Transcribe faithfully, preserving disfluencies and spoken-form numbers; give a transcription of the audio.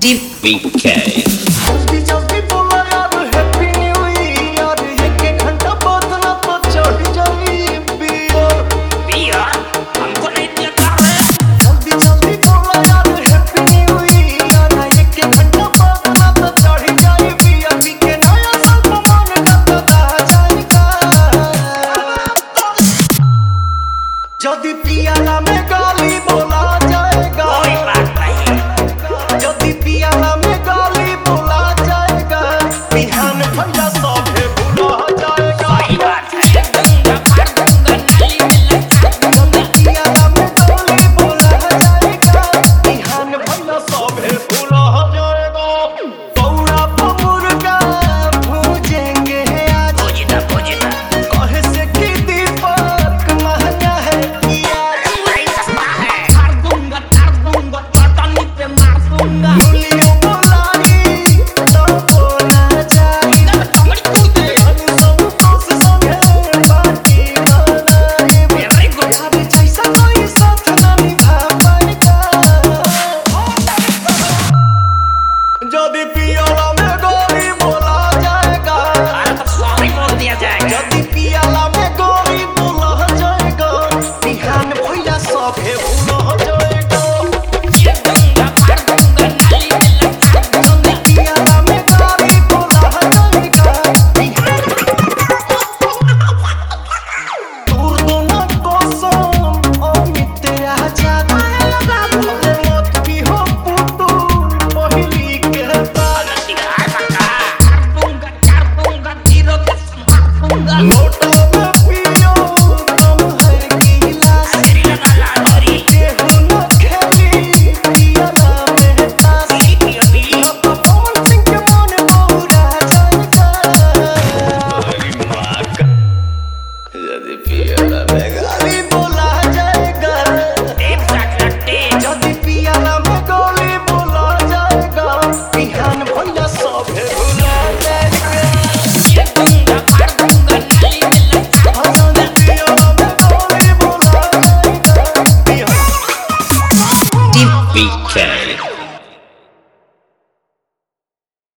D B K. जदि पियाला में गाली बोला जाएगा, कोई बात नहीं। जदि पियाला में गाली बोला जाएगा, बिहान भैया सभे भुला जाएगा। सही बात है। दूंगा मार दूंगा नाली में लगा दूंगा। जदि पियाला में गाली बोला जाएगा, बिहान भैया सभे भुला जाएगा। पौड़ा पमुर का भूजेंगे आज, पूजना पूजना कहे से कि दीपक महंगा है पियाज। भाई सस्ता है। मार दूंगा मार दूंगा चटनी पे मार दूंगा। गोलियों बोलाई तो बोला जाए, इधर कमर कूदे। हम सब दोस्त संगे पार्टी मनाए। Very good. अरे जैसा कोई साथ ना निभा पाएगा, जदि पियाला में गोली बोला जाएगा, अरे तो सॉरी बोल दिया जाएगा। जदि पियाला में गोली बोला जाएगा, बिहान भैया सभे भुला जाएगा। ये दूंगा मार दूंगा नाली में लगा दूंगा। पियाला में गोली बोला जाएगा, बिहान दूर दोनों कसम अमित आजाद। अरे मत भी हो पुतुल पहिली के बाद। दिखा सका। मार दूंगा चार दूंगा जीरो के मार दूंगा। नोटों में पियो तुम हर गिलास, तेरी लगा ला लोरी। केहू न खेली पियाला में ताश। पियो पी। अब पवन सिंह के मन बौरा जाएगा, यदि पियाला में